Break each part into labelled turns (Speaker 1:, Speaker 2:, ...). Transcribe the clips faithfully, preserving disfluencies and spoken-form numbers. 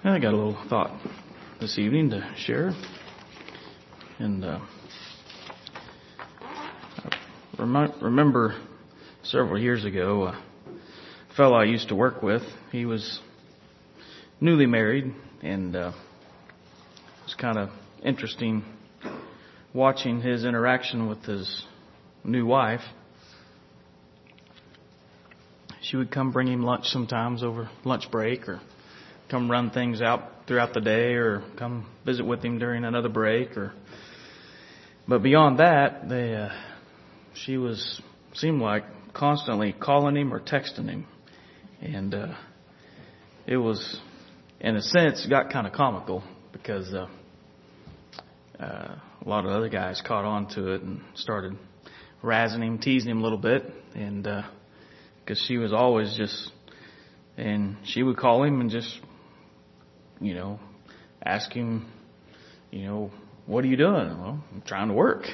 Speaker 1: I got a little thought this evening to share. And uh, I rem- remember several years ago, a fellow I used to work with, he was newly married, and uh, it was kind of interesting watching his interaction with his new wife. She would come bring him lunch sometimes over lunch break, or come run things out throughout the day, or come visit with him during another break. Or, but beyond that, they, uh, she was seemed like constantly calling him or texting him, and uh, it was, in a sense, got kind of comical because uh, uh, a lot of other guys caught on to it and started razzing him, teasing him a little bit, and because uh, she was always just, and she would call him and just, you know, ask him, you know, what are you doing? Well, I'm trying to work.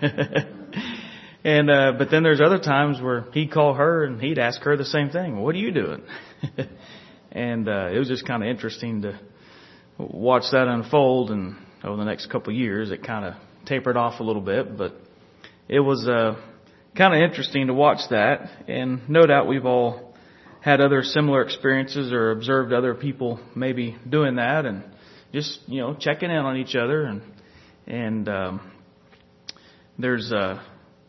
Speaker 1: and, uh, but then there's other times where he'd call her and he'd ask her the same thing. What are you doing? and, uh, it was just kind of interesting to watch that unfold. And over the next couple of years, it kind of tapered off a little bit, but it was, uh, kind of interesting to watch that. And no doubt we've all had other similar experiences or observed other people maybe doing that, and just, you know, checking in on each other. And, and, um, there's a,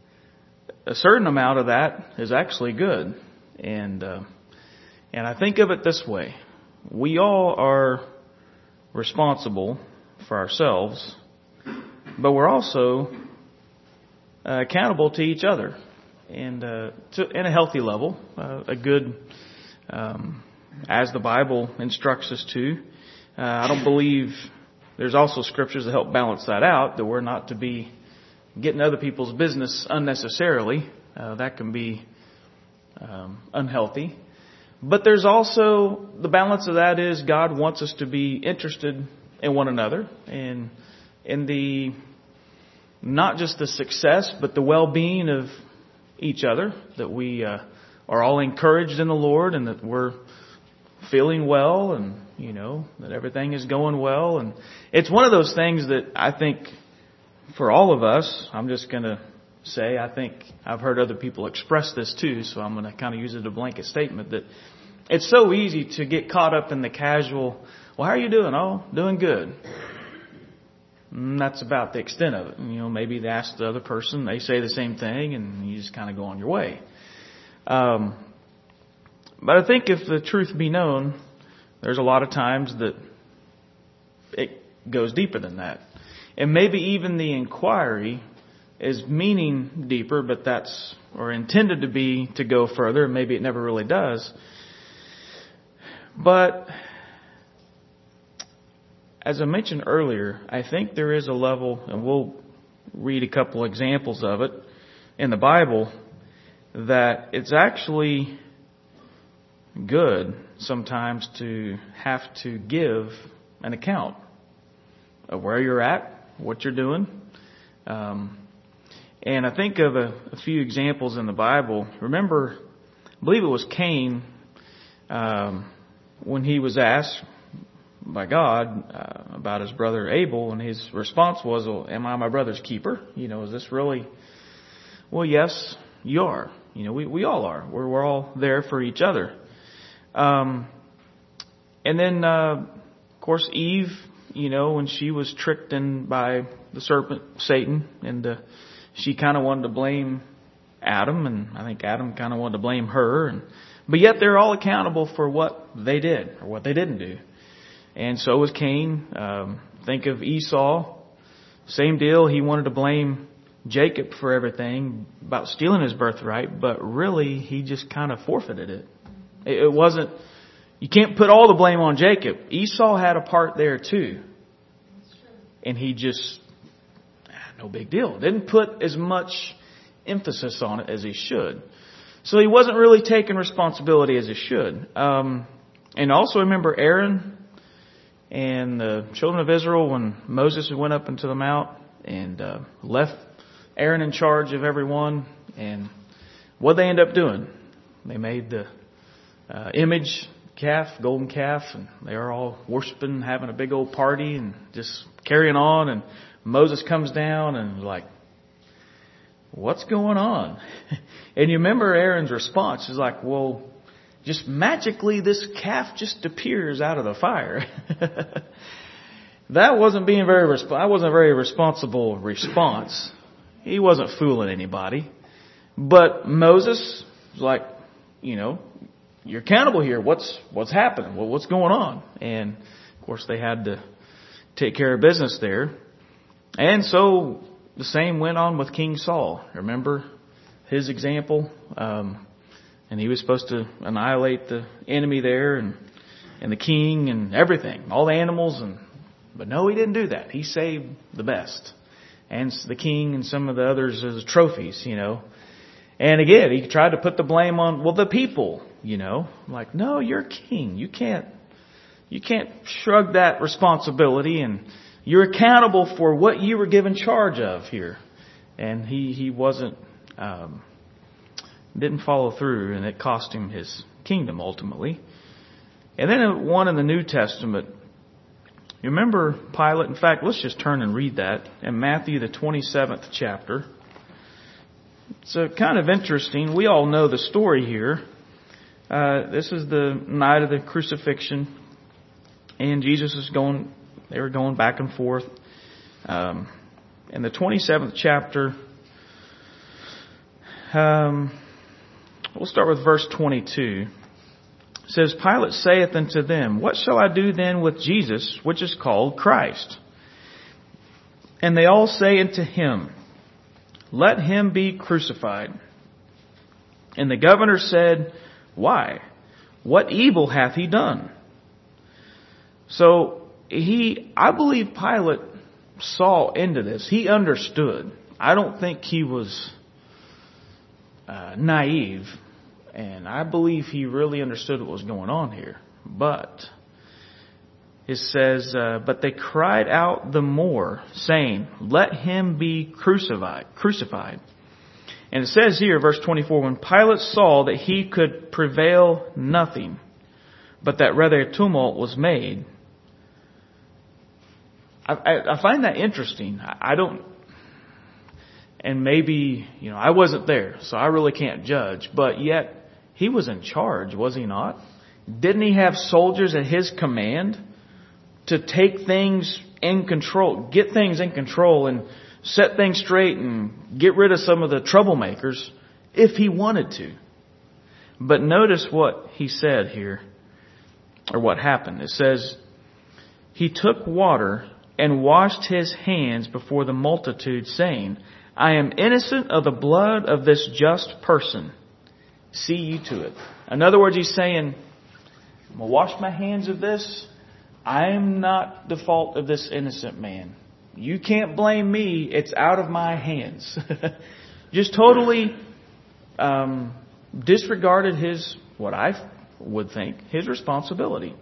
Speaker 1: a certain amount of that is actually good. And, uh, and I think of it this way. We all are responsible for ourselves, but we're also uh, accountable to each other. And uh, to, in a healthy level, uh, a good, um, as the Bible instructs us to. Uh, I don't believe there's also scriptures that help balance that out, that we're not to be getting other people's business unnecessarily. Uh, that can be um, unhealthy. But there's also the balance of that is God wants us to be interested in one another, and in the not just the success, but the well-being of each other, that we uh, are all encouraged in the Lord, and that we're feeling well, and, you know, that everything is going well. And it's one of those things that I think for all of us, I'm just going to say, I think I've heard other people express this too, so I'm going to kind of use it as a blanket statement, that it's so easy to get caught up in the casual, well, how are you doing? Oh, doing good. And that's about the extent of it. You know, maybe they ask the other person, they say the same thing, and you just kind of go on your way. Um, but I think if the truth be known, there's a lot of times that it goes deeper than that. And maybe even the inquiry is meaning deeper, but that's, or intended to be, to go further. Maybe it never really does. But as I mentioned earlier, I think there is a level, and we'll read a couple examples of it in the Bible, that it's actually good sometimes to have to give an account of where you're at, what you're doing. Um, and I think of a, a few examples in the Bible. Remember, I believe it was Cain, um, when he was asked by God uh, about his brother Abel, and his response was, well, am I my brother's keeper? You know, is this really? Well, yes, you are. You know, we, we all are. We're, we're all there for each other. Um, and then, uh, of course, Eve, you know, when she was tricked in by the serpent, Satan, and uh, she kind of wanted to blame Adam, and I think Adam kind of wanted to blame her. And, but yet they're all accountable for what they did or what they didn't do. And so was Cain. Um, think of Esau. Same deal. He wanted to blame Jacob for everything about stealing his birthright, but really he just kind of forfeited it. It wasn't, you can't put all the blame on Jacob. Esau had a part there too. And he just, no big deal. Didn't put as much emphasis on it as he should. So he wasn't really taking responsibility as he should. Um, and also remember Aaron and the children of Israel, when Moses went up into the mount and uh, left Aaron in charge of everyone. And what they end up doing? They made the uh, image calf, golden calf, and they are all worshiping, having a big old party and just carrying on. And Moses comes down and like, what's going on? And you remember Aaron's response is like, well, just magically this calf just appears out of the fire. That wasn't being very, resp- that wasn't a very responsible response. He wasn't fooling anybody. But Moses was like, you know, you're accountable here. What's, what's happening? Well, what's going on? And of course they had to take care of business there. And so the same went on with King Saul. Remember his example? Um, and he was supposed to annihilate the enemy there and, and the king and everything, all the animals. And but no, he didn't do that. He saved the best. And the king and some of the others as trophies, you know. And again, he tried to put the blame on, well, the people, you know. Like, no, you're king. You can't, you can't shrug that responsibility, and you're accountable for what you were given charge of here. And he, he wasn't, um, didn't follow through, and it cost him his kingdom ultimately. And then one in the New Testament, you remember Pilate? In fact, let's just turn and read that in Matthew, the twenty-seventh chapter. It's uh, kind of interesting. We all know the story here. Uh, this is the night of the crucifixion, and Jesus is going, they were going back and forth. Um, in the twenty-seventh chapter, um, we'll start with verse twenty-two. It says, Pilate saith unto them, what shall I do then with Jesus, which is called Christ? And they all say unto him, let him be crucified. And the governor said, why? What evil hath he done? So he, I believe Pilate saw into this. He understood. I don't think he was uh, naive. And I believe he really understood what was going on here. But it says, uh, but they cried out the more, saying, let him be crucified. Crucified. And it says here, verse twenty-four, when Pilate saw that he could prevail nothing, but that rather a tumult was made. I, I, I find that interesting. I, I don't, and maybe, you know, I wasn't there, so I really can't judge. But yet, he was in charge, was he not? Didn't he have soldiers at his command to take things in control, get things in control and set things straight and get rid of some of the troublemakers if he wanted to? But notice what he said here, or what happened. It says, he took water and washed his hands before the multitude, saying, I am innocent of the blood of this just person. See you to it. In other words, he's saying, I'm going to wash my hands of this. I am not the fault of this innocent man. You can't blame me. It's out of my hands. Just totally um, disregarded his, what I would think, his responsibility.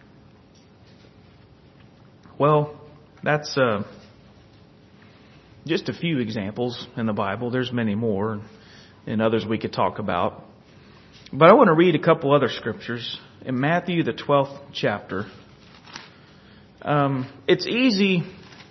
Speaker 1: Well, that's uh, just a few examples in the Bible. There's many more and others we could talk about. But I want to read a couple other scriptures. In Matthew, the twelfth chapter, um, it's easy.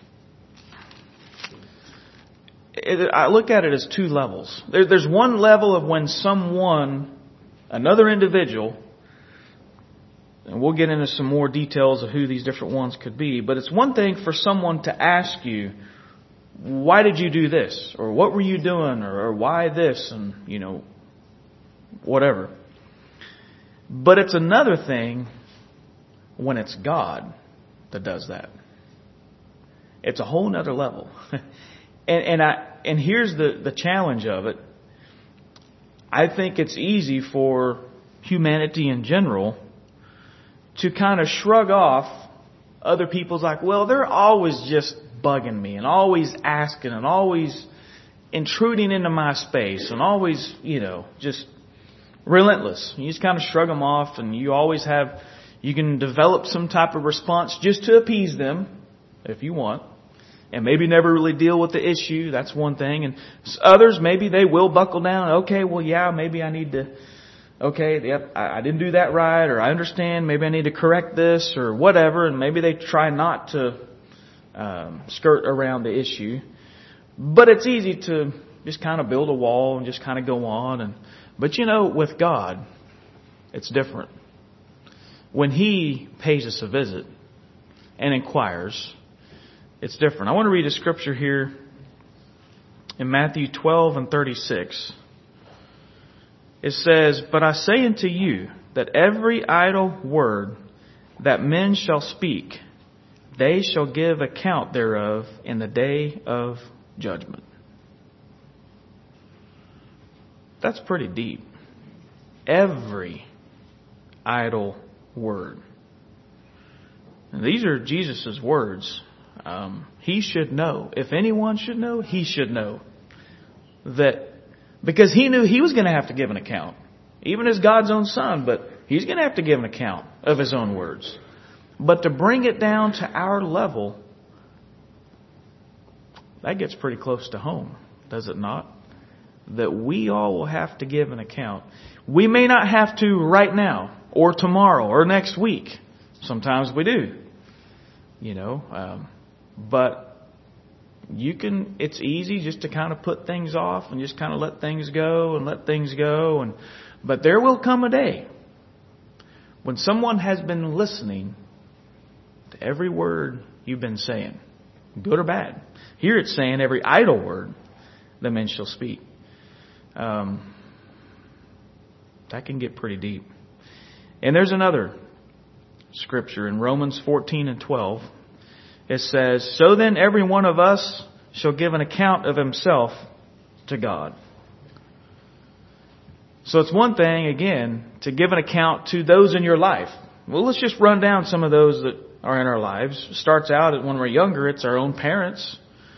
Speaker 1: It, I look at it as two levels. There, there's one level of when someone, another individual, and we'll get into some more details of who these different ones could be, but it's one thing for someone to ask you, why did you do this? Or what were you doing? Or, or why this? And, you know, whatever. But it's another thing when it's God that does that. It's a whole nother level. and and I and here's the, the challenge of it. I think it's easy for humanity in general to kind of shrug off other people's like, well, they're always just bugging me and always asking and always intruding into my space and always, you know, just relentless. You just kind of shrug them off, and you always have, you can develop some type of response just to appease them if you want, and maybe never really deal with the issue. That's one thing. And others, maybe they will buckle down. Okay, well, yeah, maybe I need to okay, yep, I, I didn't do that right, or I understand, maybe I need to correct this, or whatever, and maybe they try not to um, skirt around the issue. But it's easy to just kind of build a wall and just kind of go on. And but you know, with God, it's different. When He pays us a visit and inquires, it's different. I want to read a scripture here in Matthew twelve and thirty-six. It says, "But I say unto you that every idle word that men shall speak, they shall give account thereof in the day of judgment." That's pretty deep. Every idle word. And these are Jesus' words. Um, he should know. If anyone should know, He should know. That because He knew He was going to have to give an account. Even as God's own Son, but He's going to have to give an account of His own words. But to bring it down to our level, that gets pretty close to home, does it not? That we all will have to give an account. We may not have to right now, or tomorrow, or next week. Sometimes we do, you know. Um, but you can. It's easy just to kind of put things off and just kind of let things go and let things go. And but there will come a day when someone has been listening to every word you've been saying, good or bad. Here it's saying every idle word that men shall speak. Um, that can get pretty deep. And there's another scripture in Romans fourteen and twelve. It says, "So then every one of us shall give an account of himself to God." So it's one thing, again, to give an account to those in your life. Well, let's just run down some of those that are in our lives. It starts out when we're younger, it's our own parents.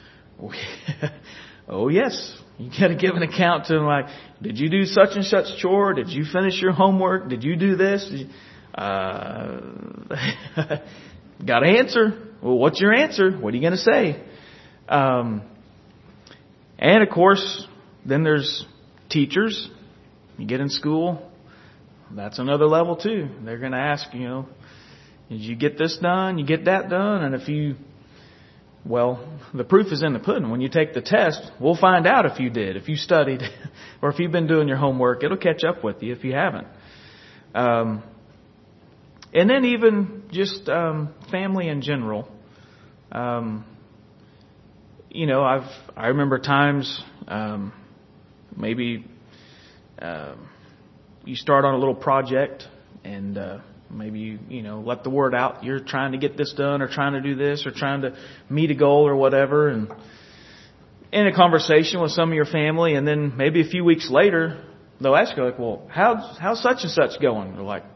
Speaker 1: Oh, yes. You got to give an account to them, like, did you do such and such chore? Did you finish your homework? Did you do this? Uh, got to answer. Well, what's your answer? What are you going to say? Um, and of course, then there's teachers. You get in school, that's another level too. They're going to ask, you know, did you get this done? You get that done? And if you, well, the proof is in the pudding. When you take the test, we'll find out if you did, if you studied, or if you've been doing your homework. It'll catch up with you if you haven't. Um, and then even just um, family in general. Um, you know, I've I remember times um, maybe uh, you start on a little project and. Uh, Maybe you, you know, let the word out. You're trying to get this done or trying to do this or trying to meet a goal or whatever. And in a conversation with some of your family, and then maybe a few weeks later, they'll ask you, like, well, how's, how's such and such going? They're like,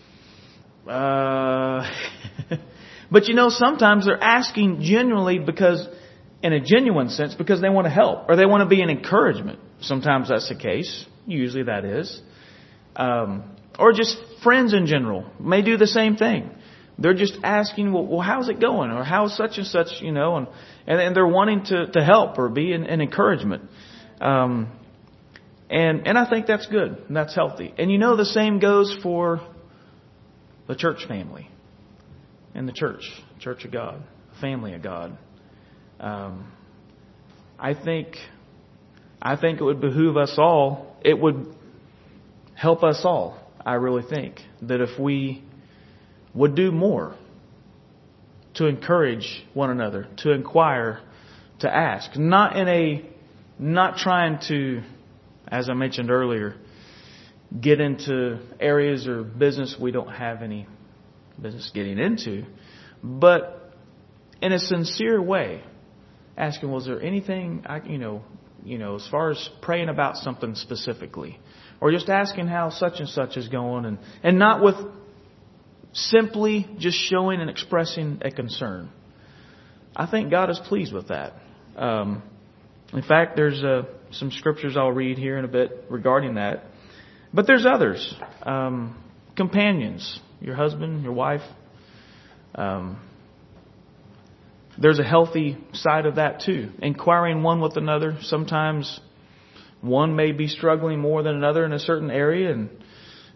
Speaker 1: uh, but you know, sometimes they're asking genuinely because, in a genuine sense, because they want to help or they want to be an encouragement. Sometimes that's the case. Usually that is. Um, Or just friends in general may do the same thing. They're just asking, well, well how's it going? Or how's such and such, you know, and, and, and they're wanting to, to help or be an, an encouragement. Um, and, and I think that's good and that's healthy. And you know, the same goes for the church family and the church, Church of God, family of God. Um, I think, I think it would behoove us all. It would help us all. I really think that if we would do more to encourage one another, to inquire, to ask, not in a, not trying to, as I mentioned earlier, get into areas or business we don't have any business getting into, but in a sincere way, asking, was there anything I, you know, you know, as far as praying about something specifically. Or just asking how such and such is going, and, and not with simply just showing and expressing a concern. I think God is pleased with that. Um, in fact, there's uh, some scriptures I'll read here in a bit regarding that. But there's others. Um, companions, your husband, your wife. Um, there's a healthy side of that too. Inquiring one with another. Sometimes one may be struggling more than another in a certain area, and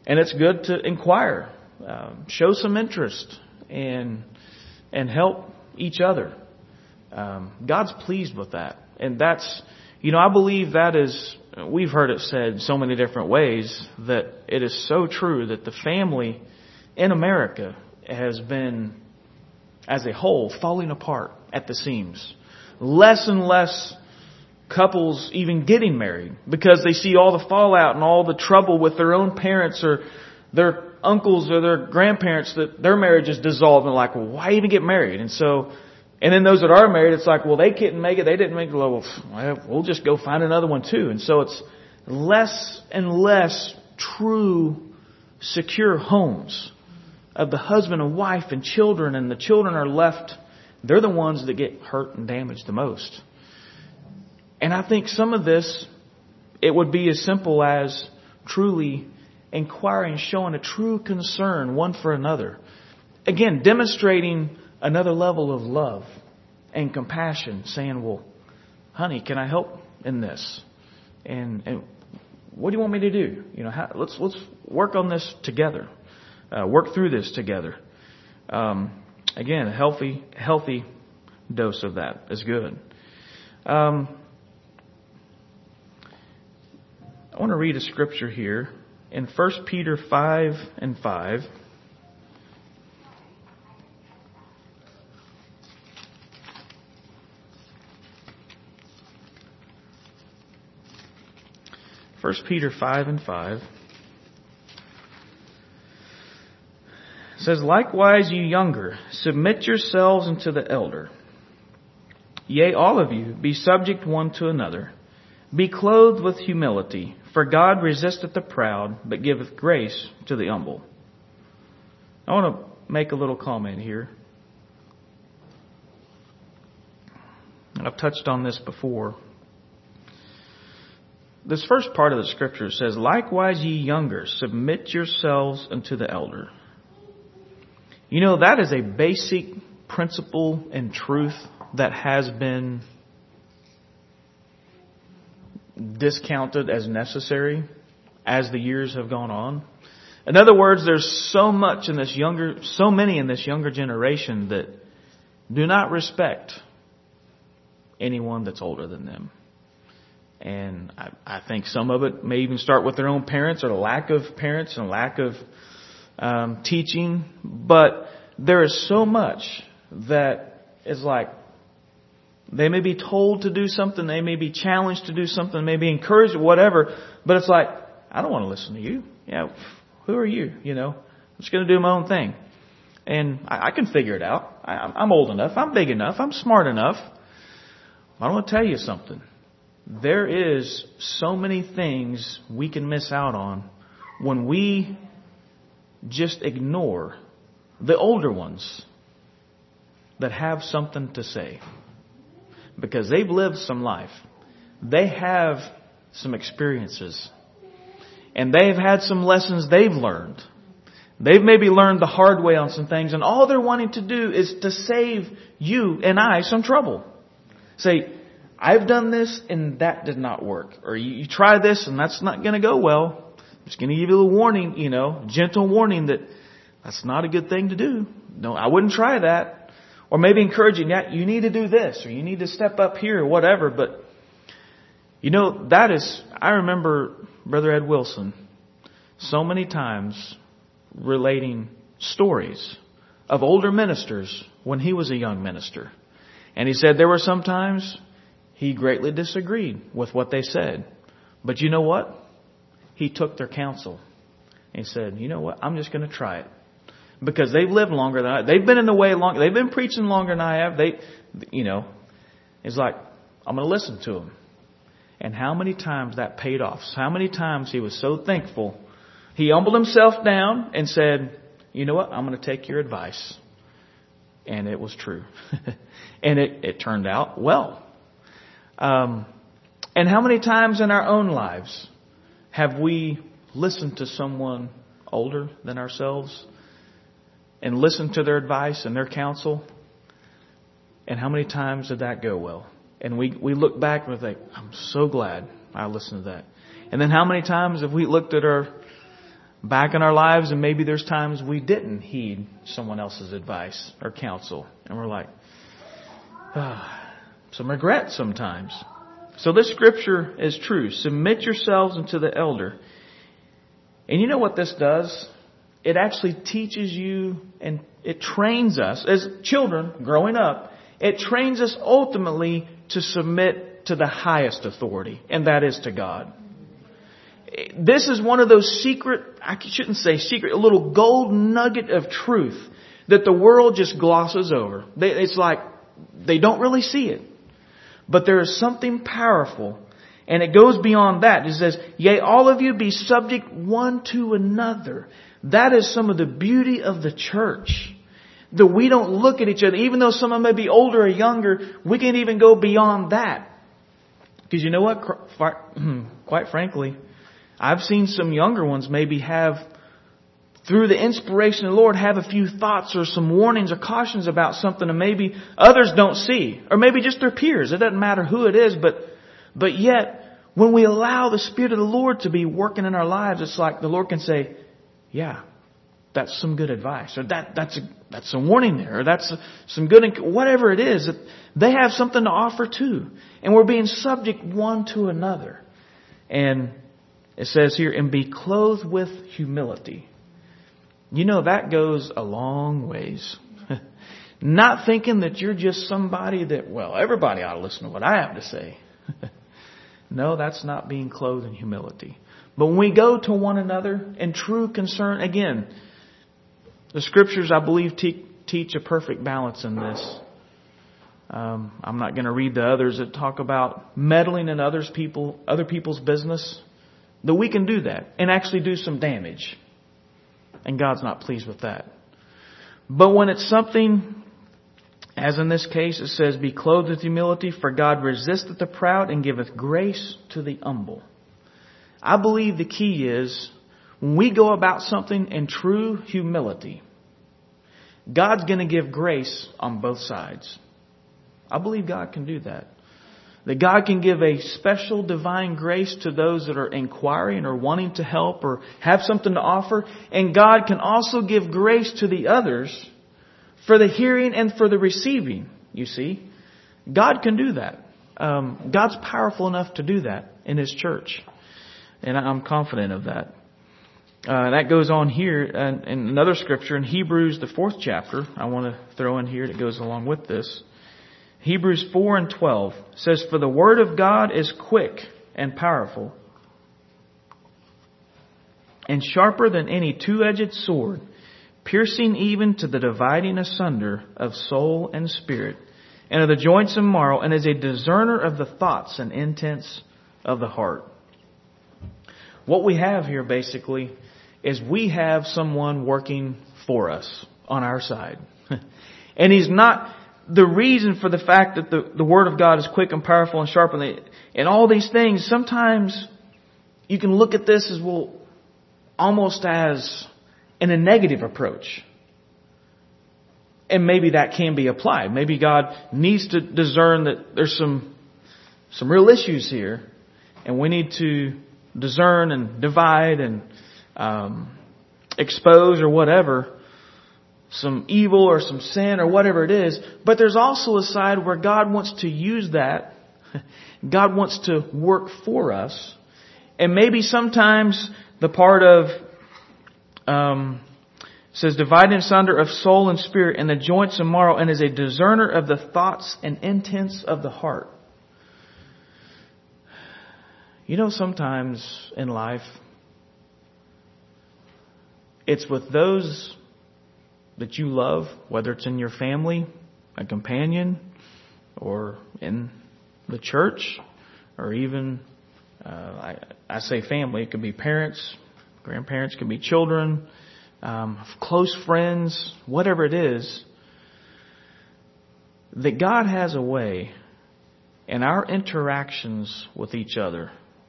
Speaker 1: and it's good to inquire, um, show some interest, and and help each other. Um, God's pleased with that, and that's, you know, I believe that is. We've heard it said so many different ways that it is so true that the family in America has been, as a whole, falling apart at the seams. Less and less couples even getting married because they see all the fallout and all the trouble with their own parents or their uncles or their grandparents, that their marriage is dissolved, and like, well, why even get married? And so, and then those that are married, it's like, well, they couldn't make it, they didn't make it, well, we'll just go find another one too. And so it's less and less true, secure homes of the husband and wife and children, and the children are left, they're the ones that get hurt and damaged the most. And I think some of this, it would be as simple as truly inquiring, showing a true concern one for another. Again, demonstrating another level of love and compassion, saying, well, honey, can I help in this? And, and what do you want me to do? You know, how, let's let's work on this together. Uh, work through this together. Um, again, a healthy, healthy dose of that is good. Um, I want to read a scripture here in First Peter five and five. First Peter five and five. It says, likewise, you younger, submit yourselves unto the elder. Yea, all of you, be subject one to another. Be clothed with humility, for God resisteth the proud, but giveth grace to the humble. I want to make a little comment here. I've touched on this before. This first part of the scripture says, likewise, ye younger, submit yourselves unto the elder. You know, that is a basic principle and truth that has been discounted as necessary as the years have gone on. In other words, there's so much in this younger, so many in this younger generation that do not respect anyone that's older than them. And I, I think some of it may even start with their own parents or the lack of parents and lack of um, teaching. But there is so much that is like, they may be told to do something, they may be challenged to do something, they may be encouraged or whatever, but it's like, I don't want to listen to you. Yeah, who are you? You know, I'm just going to do my own thing. And I, I can figure it out. I, I'm old enough. I'm big enough. I'm smart enough. I want to tell you something. There is so many things we can miss out on when we just ignore the older ones that have something to say. Because they've lived some life. They have some experiences. And they've had some lessons they've learned. They've maybe learned the hard way on some things. And all they're wanting to do is to save you and I some trouble. Say, I've done this and that did not work. Or you, you try this and that's not going to go well. I'm just going to give you a warning, you know, gentle warning that that's not a good thing to do. No, I wouldn't try that. Or maybe encouraging, yeah, you need to do this or you need to step up here or whatever. But, you know, that is, I remember Brother Ed Wilson so many times relating stories of older ministers when he was a young minister. And he said there were some times he greatly disagreed with what they said. But you know what? He took their counsel. And he said, you know what? I'm just going to try it. Because they've lived longer than I. They've been in the way longer. They've been preaching longer than I have. They, you know, it's like, I'm going to listen to them. And how many times that paid off. How many times he was so thankful. He humbled himself down and said, you know what? I'm going to take your advice. And it was true. And it, it turned out well. Um, and how many times in our own lives have we listened to someone older than ourselves and listened to their advice and their counsel? And how many times did that go well? And we, we look back and we think, I'm so glad I listened to that. And then how many times have we looked at our back in our lives, and maybe there's times we didn't heed someone else's advice or counsel. And we're like, ah, some regret sometimes. So this scripture is true. Submit yourselves unto the elder. And you know what this does? It actually teaches you and it trains us as children growing up. It trains us ultimately to submit to the highest authority, and that is to God. This is one of those secret, I shouldn't say secret, a little gold nugget of truth that the world just glosses over. It's like they don't really see it. But there is something powerful, and it goes beyond that. It says, yea, all of you be subject one to another. That is some of the beauty of the church. That we don't look at each other. Even though someone may be older or younger, we can even go beyond that. Because you know what? Quite frankly, I've seen some younger ones maybe have, through the inspiration of the Lord, have a few thoughts or some warnings or cautions about something and maybe others don't see. Or maybe just their peers. It doesn't matter who it is. But, but yet, when we allow the Spirit of the Lord to be working in our lives, it's like the Lord can say, yeah, that's some good advice. Or that, that's a, that's a warning there. Or that's a, some good, whatever it is. They have something to offer too. And we're being subject one to another. And it says here, and be clothed with humility. You know, that goes a long ways. Not thinking that you're just somebody that, well, everybody ought to listen to what I have to say. No, that's not being clothed in humility. But when we go to one another in true concern, again, the Scriptures, I believe, te- teach a perfect balance in this. Um, I'm not going to read the others that talk about meddling in others people, other people's business. That we can do that and actually do some damage. And God's not pleased with that. But when it's something, as in this case, it says, be clothed with humility, for God resisteth the proud and giveth grace to the humble. I believe the key is when we go about something in true humility, God's going to give grace on both sides. I believe God can do that. That God can give a special divine grace to those that are inquiring or wanting to help or have something to offer. And God can also give grace to the others for the hearing and for the receiving, you see. God can do that. Um, God's powerful enough to do that in His church. And I'm confident of that. Uh, that goes on here in, in another scripture in Hebrews, the fourth chapter. I want to throw in here that goes along with this. Hebrews four and twelve says, for the word of God is quick and powerful and sharper than any two-edged sword, piercing even to the dividing asunder of soul and spirit, and of the joints and marrow, and is a discerner of the thoughts and intents of the heart. What we have here basically is we have someone working for us on our side. And He's not... The reason for the fact that the, the Word of God is quick and powerful and sharp and, and all these things, sometimes you can look at this as, well, almost as in a negative approach. And maybe that can be applied. Maybe God needs to discern that there's some, some real issues here. And we need to discern and divide and um, expose or whatever some evil or some sin or whatever it is. But there's also a side where God wants to use that. God wants to work for us. And maybe sometimes the part of, um, says, dividing asunder of soul and spirit and the joints and marrow, and is a discerner of the thoughts and intents of the heart. You know, sometimes in life, it's with those that you love, whether it's in your family, a companion, or in the church, or even, uh, I, I say family, it could be parents, grandparents, it could be children, um, close friends, whatever it is, that God has a way in our interactions with each other.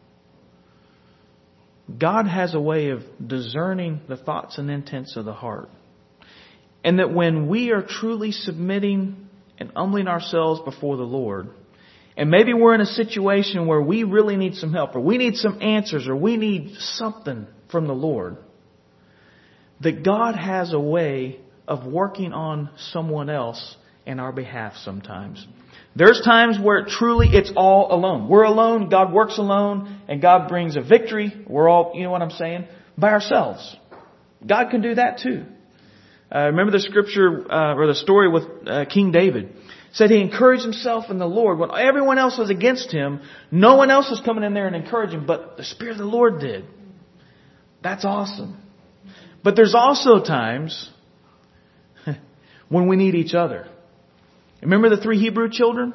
Speaker 1: God has a way of discerning the thoughts and intents of the heart. And that when we are truly submitting and humbling ourselves before the Lord, and maybe we're in a situation where we really need some help, or we need some answers, or we need something from the Lord, that God has a way of working on someone else in our behalf sometimes. There's times where truly it's all alone. We're alone, God works alone, and God brings a victory. We're all, you know what I'm saying, by ourselves. God can do that too. Uh, remember the scripture, uh, or the story with uh, King David. Said he encouraged himself in the Lord. When everyone else was against him, no one else was coming in there and encouraging him, but the Spirit of the Lord did. That's awesome. But there's also times when we need each other. Remember the three Hebrew children?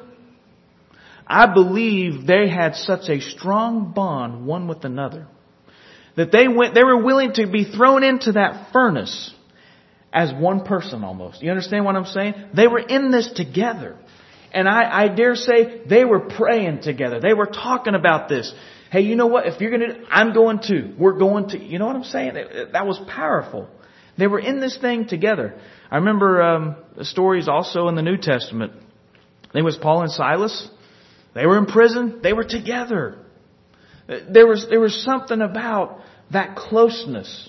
Speaker 1: I believe they had such a strong bond one with another that they went, they were willing to be thrown into that furnace as one person almost. You understand what I'm saying? They were in this together. And I, I dare say they were praying together. They were talking about this. Hey, you know what? If you're going to, I'm going to. We're going to. You know what I'm saying? It, it, that was powerful. They were in this thing together. I remember um, the stories also in the New Testament. It was Paul and Silas. They were in prison. They were together. There was there was something about that closeness.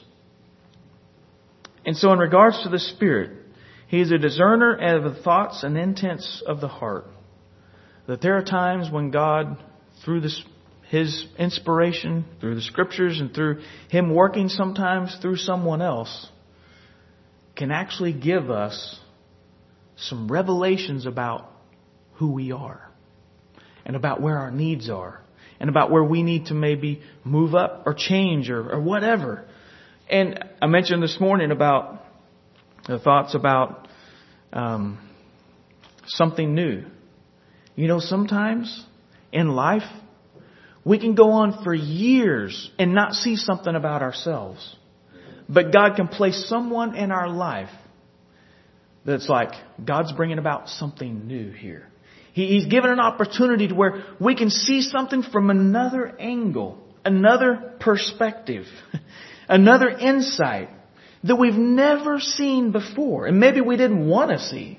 Speaker 1: And so in regards to the Spirit, He is a discerner of the thoughts and intents of the heart. That there are times when God, through this, His inspiration, through the Scriptures and through Him working sometimes through someone else, can actually give us some revelations about who we are and about where our needs are and about where we need to maybe move up or change or, or whatever. And I mentioned this morning about the thoughts about um, something new. You know, sometimes in life we can go on for years and not see something about ourselves. But God can place someone in our life that's like, God's bringing about something new here. He, he's given an opportunity to where we can see something from another angle, another perspective, another insight that we've never seen before. And maybe we didn't want to see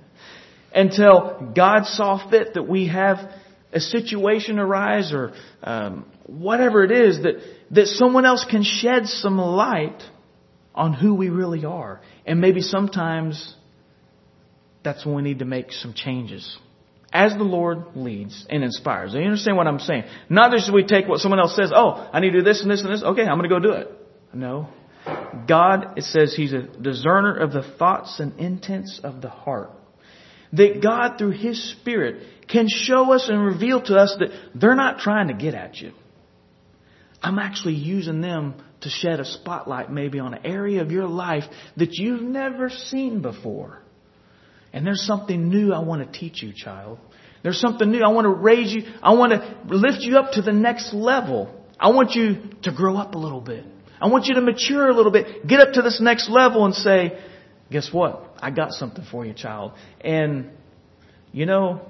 Speaker 1: until God saw fit that we have a situation arise or um, whatever it is that, that someone else can shed some light on who we really are. And maybe sometimes that's when we need to make some changes as the Lord leads and inspires. Do you understand what I'm saying? Not just we take what someone else says, oh, I need to do this and this and this. Okay, I'm going to go do it. No. God, it says He's a discerner of the thoughts and intents of the heart. That God, through His Spirit, can show us and reveal to us that they're not trying to get at you. I'm actually using them to shed a spotlight maybe on an area of your life that you've never seen before. And there's something new I want to teach you, child. There's something new. I want to raise you. I want to lift you up to the next level. I want you to grow up a little bit. I want you to mature a little bit. Get up to this next level and say, guess what? I got something for you, child. And, you know,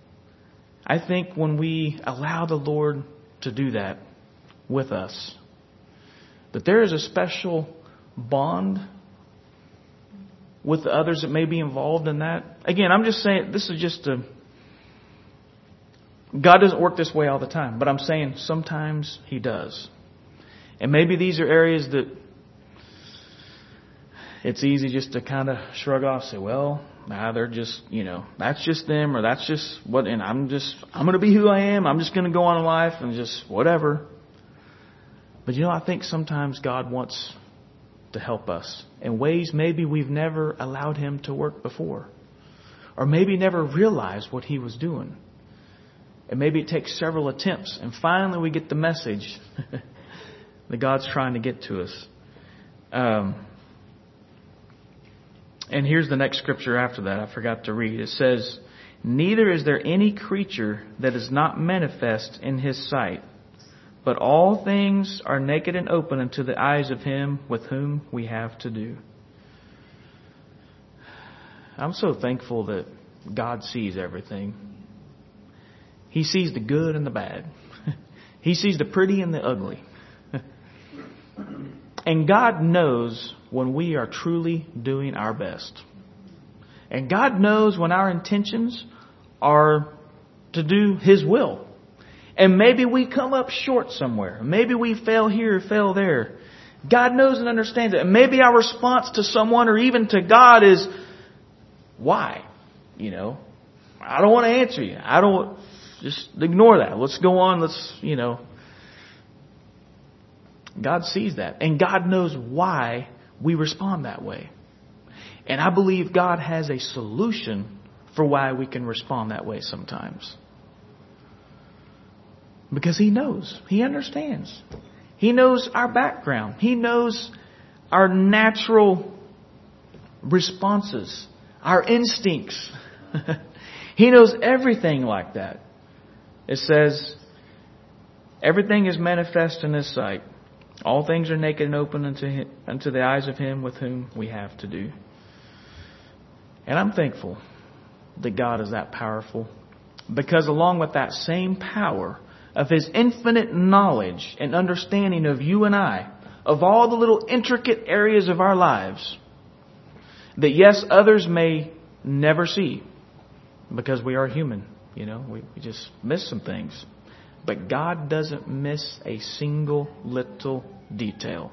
Speaker 1: I think when we allow the Lord to do that with us, that there is a special bond with the others that may be involved in that. Again, I'm just saying, this is just a... God doesn't work this way all the time, but I'm saying sometimes He does. And maybe these are areas that it's easy just to kind of shrug off, say, well, nah, they're just, you know, that's just them, or that's just what, and I'm just, I'm going to be who I am. I'm just going to go on in life and just whatever. But you know, I think sometimes God wants to help us in ways maybe we've never allowed Him to work before. Or maybe never realized what He was doing. And maybe it takes several attempts. And finally we get the message that God's trying to get to us. Um, and here's the next scripture after that. I forgot to read. It says, neither is there any creature that is not manifest in His sight. But all things are naked and open unto the eyes of Him with whom we have to do. I'm so thankful that God sees everything. He sees the good and the bad. He sees the pretty and the ugly. And God knows when we are truly doing our best. And God knows when our intentions are to do His will. And maybe we come up short somewhere. Maybe we fail here, fail there. God knows and understands it. And maybe our response to someone or even to God is, why? You know, I don't want to answer you. I don't, just ignore that. Let's go on. Let's, you know. God sees that. And God knows why we respond that way. And I believe God has a solution for why we can respond that way sometimes. Because He knows. He understands. He knows our background. He knows our natural responses, our instincts. He knows everything like that. It says, everything is manifest in His sight. All things are naked and open unto him, unto the eyes of Him with whom we have to do. And I'm thankful that God is that powerful. Because along with that same power of His infinite knowledge and understanding of you and I, of all the little intricate areas of our lives, that yes, others may never see, because we are human, you know, we, we just miss some things. But God doesn't miss a single little detail.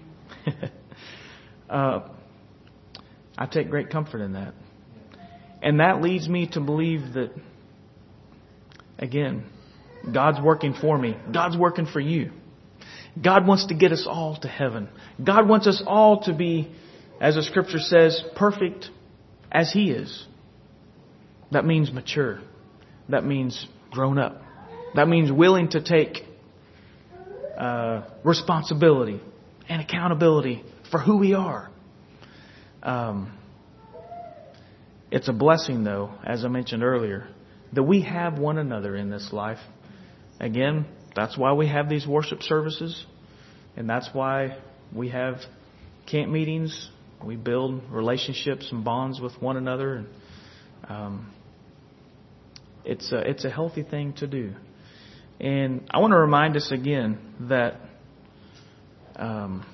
Speaker 1: uh, I take great comfort in that. And that leads me to believe that, again, God's working for me. God's working for you. God wants to get us all to heaven. God wants us all to be, as the Scripture says, perfect as He is. That means mature. That means grown up. That means willing to take uh, responsibility and accountability for who we are. Um, it's a blessing, though, as I mentioned earlier, that we have one another in this life. Again, that's why we have these worship services. And that's why we have camp meetings. We build relationships and bonds with one another. And, um, it's a, it's a healthy thing to do. And I want to remind us again that um,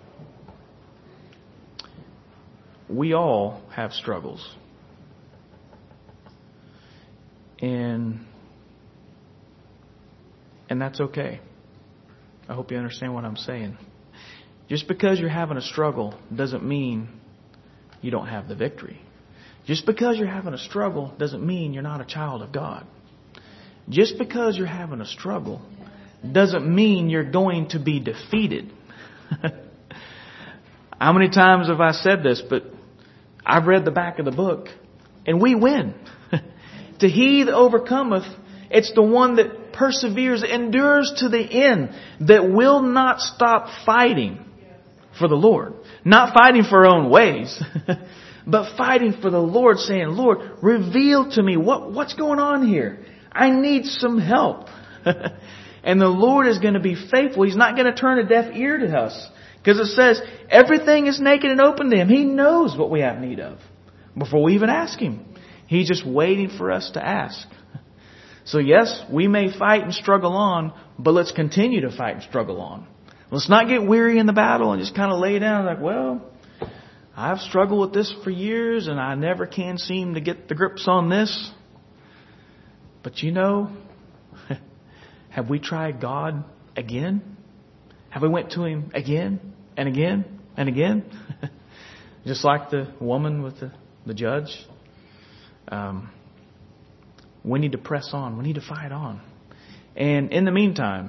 Speaker 1: we all have struggles. And and that's okay. I hope you understand what I'm saying. Just because you're having a struggle doesn't mean you don't have the victory. Just because you're having a struggle doesn't mean you're not a child of God. Just because you're having a struggle doesn't mean you're going to be defeated. How many times have I said this? But I've read the back of the book, and we win. To he that overcometh, it's the one that perseveres, endures to the end, that will not stop fighting for the Lord. Not fighting for our own ways, but fighting for the Lord, saying, Lord, reveal to me what, what's going on here. I need some help. And the Lord is going to be faithful. He's not going to turn a deaf ear to us. Because it says, everything is naked and open to Him. He knows what we have need of before we even ask Him. He's just waiting for us to ask. So yes, we may fight and struggle on, but let's continue to fight and struggle on. Let's not get weary in the battle and just kind of lay down like, well, I've struggled with this for years and I never can seem to get the grips on this. But you know, have we tried God again? Have we went to Him again and again and again? Just like the woman with the, the judge. Um, we need to press on. We need to fight on. And in the meantime,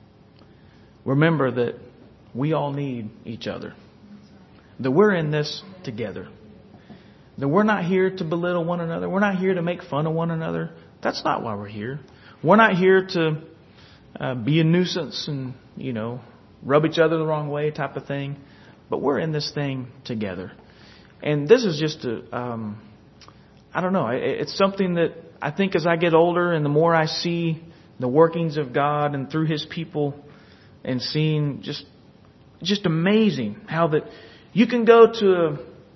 Speaker 1: remember that we all need each other. That we're in this together. That we're not here to belittle one another. We're not here to make fun of one another. That's not why we're here. We're not here to uh, be a nuisance and, you know, rub each other the wrong way type of thing. But we're in this thing together. And this is just a, um, I don't know, it's something that I think as I get older and the more I see the workings of God and through His people and seeing just, just amazing how that you can go to,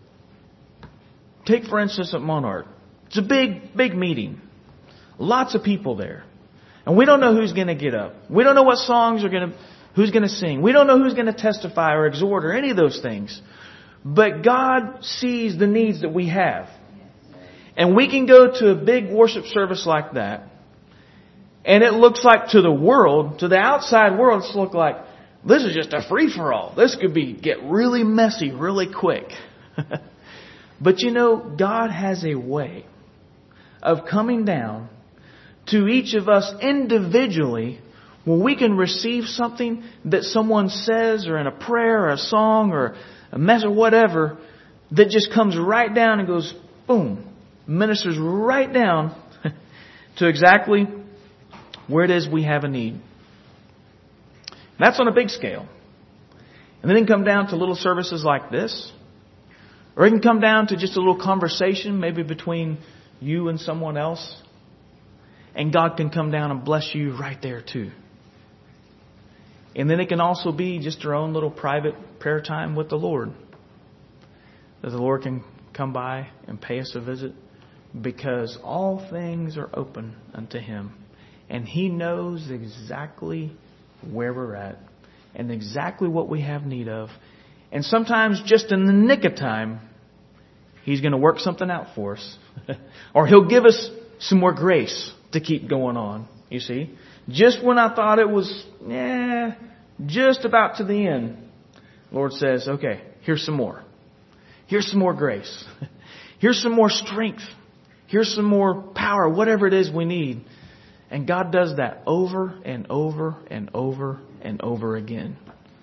Speaker 1: take for instance at Monarch. It's a big, big meeting. Lots of people there. And we don't know who's going to get up. We don't know what songs are going to, who's going to sing. We don't know who's going to testify or exhort or any of those things. But God sees the needs that we have. And we can go to a big worship service like that. And it looks like to the world, to the outside world, it's look like, this is just a free-for-all. This could be get really messy really quick. But you know, God has a way of coming down to each of us individually where we can receive something that someone says or in a prayer or a song or a message or whatever that just comes right down and goes, boom, ministers right down to exactly where it is we have a need. That's on a big scale. And then it can come down to little services like this. Or it can come down to just a little conversation maybe between you and someone else. And God can come down and bless you right there too. And then it can also be just our own little private prayer time with the Lord. That the Lord can come by and pay us a visit. Because all things are open unto Him. And He knows exactly where we're at. And exactly what we have need of. And sometimes just in the nick of time, He's going to work something out for us. Or He'll give us some more grace to keep going on. You see? Just when I thought it was, eh, just about to the end, the Lord says, okay, here's some more. Here's some more grace. Here's some more strength. Here's some more power, whatever it is we need. And God does that over and over and over and over again.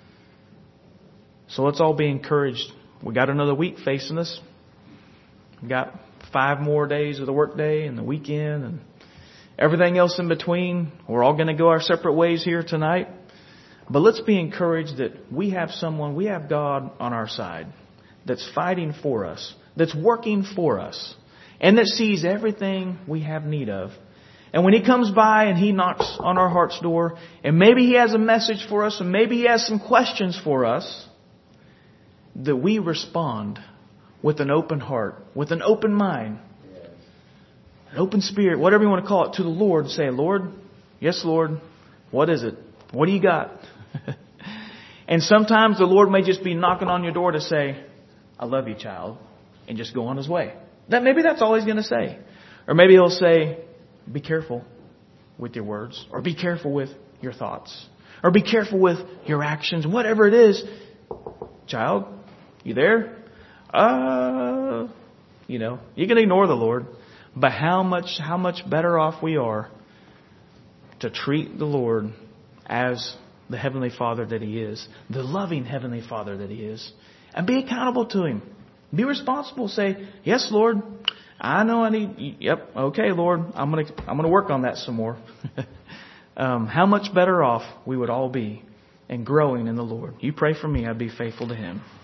Speaker 1: So let's all be encouraged. We got another week facing us. We got five more days of the workday and the weekend and everything else in between. We're all going to go our separate ways here tonight. But let's be encouraged that we have someone, we have God on our side that's fighting for us, that's working for us, and that sees everything we have need of. And when He comes by and He knocks on our heart's door, and maybe He has a message for us, and maybe He has some questions for us, that we respond with an open heart, with an open mind, an open spirit, whatever you want to call it, to the Lord. Say, Lord, yes, Lord, what is it? What do you got? And sometimes the Lord may just be knocking on your door to say, I love you, child, and just go on His way. That maybe that's all He's going to say. Or maybe He'll say, be careful with your words, or be careful with your thoughts, or be careful with your actions, whatever it is. Child, you there? Uh, you know, you can ignore the Lord, but how much, how much better off we are to treat the Lord as the Heavenly Father that He is, the loving Heavenly Father that He is, and be accountable to Him. Be responsible. Say, yes, Lord, I know I need, yep, okay, Lord, I'm going to, I'm going to work on that some more. um, how much better off we would all be and growing in the Lord. You pray for me, I'd be faithful to Him.